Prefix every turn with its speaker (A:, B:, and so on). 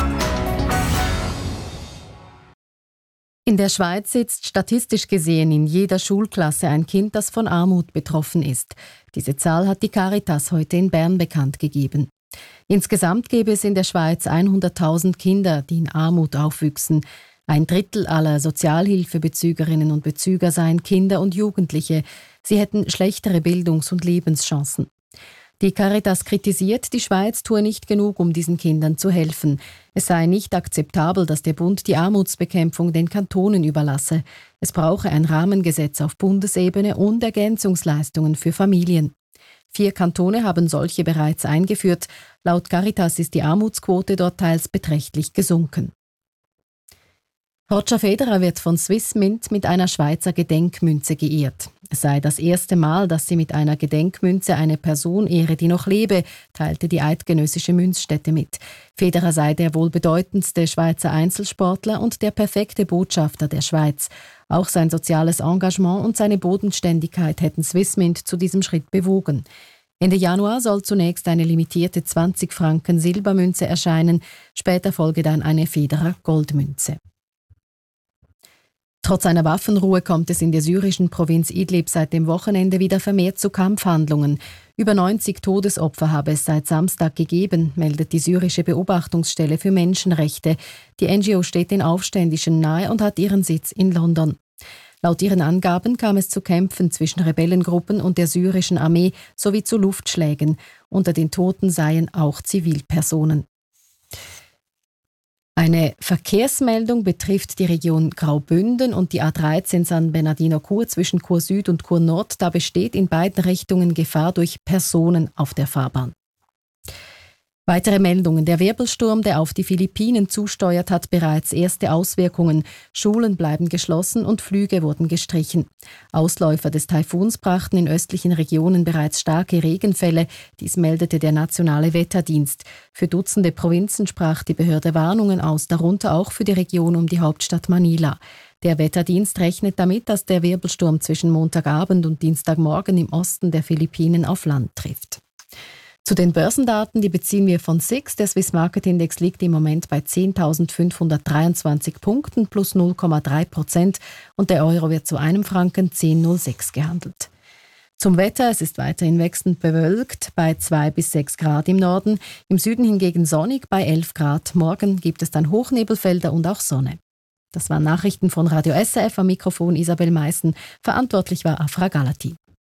A: In der Schweiz sitzt statistisch gesehen in jeder Schulklasse ein Kind, das von Armut betroffen ist. Diese Zahl hat die Caritas heute in Bern bekannt gegeben. Insgesamt gäbe es in der Schweiz 100.000 Kinder, die in Armut aufwüchsen. 1/3 aller Sozialhilfebezügerinnen und Bezüger seien Kinder und Jugendliche. Sie hätten schlechtere Bildungs- und Lebenschancen. Die Caritas kritisiert, die Schweiz tue nicht genug, um diesen Kindern zu helfen. Es sei nicht akzeptabel, dass der Bund die Armutsbekämpfung den Kantonen überlasse. Es brauche ein Rahmengesetz auf Bundesebene und Ergänzungsleistungen für Familien. 4 Kantone haben solche bereits eingeführt. Laut Caritas ist die Armutsquote dort teils beträchtlich gesunken. Roger Federer wird von Swissmint mit einer Schweizer Gedenkmünze geehrt. Es sei das erste Mal, dass sie mit einer Gedenkmünze eine Person ehre, die noch lebe, teilte die eidgenössische Münzstätte mit. Federer sei der wohl bedeutendste Schweizer Einzelsportler und der perfekte Botschafter der Schweiz. Auch sein soziales Engagement und seine Bodenständigkeit hätten Swissmint zu diesem Schritt bewogen. Ende Januar soll zunächst eine limitierte 20 Franken Silbermünze erscheinen, später folge dann eine Federer Goldmünze. Trotz einer Waffenruhe kommt es in der syrischen Provinz Idlib seit dem Wochenende wieder vermehrt zu Kampfhandlungen. Über 90 Todesopfer habe es seit Samstag gegeben, meldet die syrische Beobachtungsstelle für Menschenrechte. Die NGO steht den Aufständischen nahe und hat ihren Sitz in London. Laut ihren Angaben kam es zu Kämpfen zwischen Rebellengruppen und der syrischen Armee sowie zu Luftschlägen. Unter den Toten seien auch Zivilpersonen. Eine Verkehrsmeldung betrifft die Region Graubünden und die A13 San Bernardino-Chur zwischen Chur Süd und Chur Nord. Da besteht in beiden Richtungen Gefahr durch Personen auf der Fahrbahn. Weitere Meldungen. Der Wirbelsturm, der auf die Philippinen zusteuert, hat bereits erste Auswirkungen. Schulen bleiben geschlossen und Flüge wurden gestrichen. Ausläufer des Taifuns brachten in östlichen Regionen bereits starke Regenfälle. Dies meldete der Nationale Wetterdienst. Für Dutzende Provinzen sprach die Behörde Warnungen aus, darunter auch für die Region um die Hauptstadt Manila. Der Wetterdienst rechnet damit, dass der Wirbelsturm zwischen Montagabend und Dienstagmorgen im Osten der Philippinen auf Land trifft. Zu den Börsendaten, die beziehen wir von SIX. Der Swiss Market Index liegt im Moment bei 10.523 Punkten plus 0,3% und der Euro wird zu einem Franken 10,06 gehandelt. Zum Wetter, es ist weiterhin wechselnd bewölkt bei 2 bis 6 Grad im Norden, im Süden hingegen sonnig bei 11 Grad. Morgen gibt es dann Hochnebelfelder und auch Sonne. Das waren Nachrichten von Radio SRF, am Mikrofon Isabel Meissen. Verantwortlich war Afra Galati.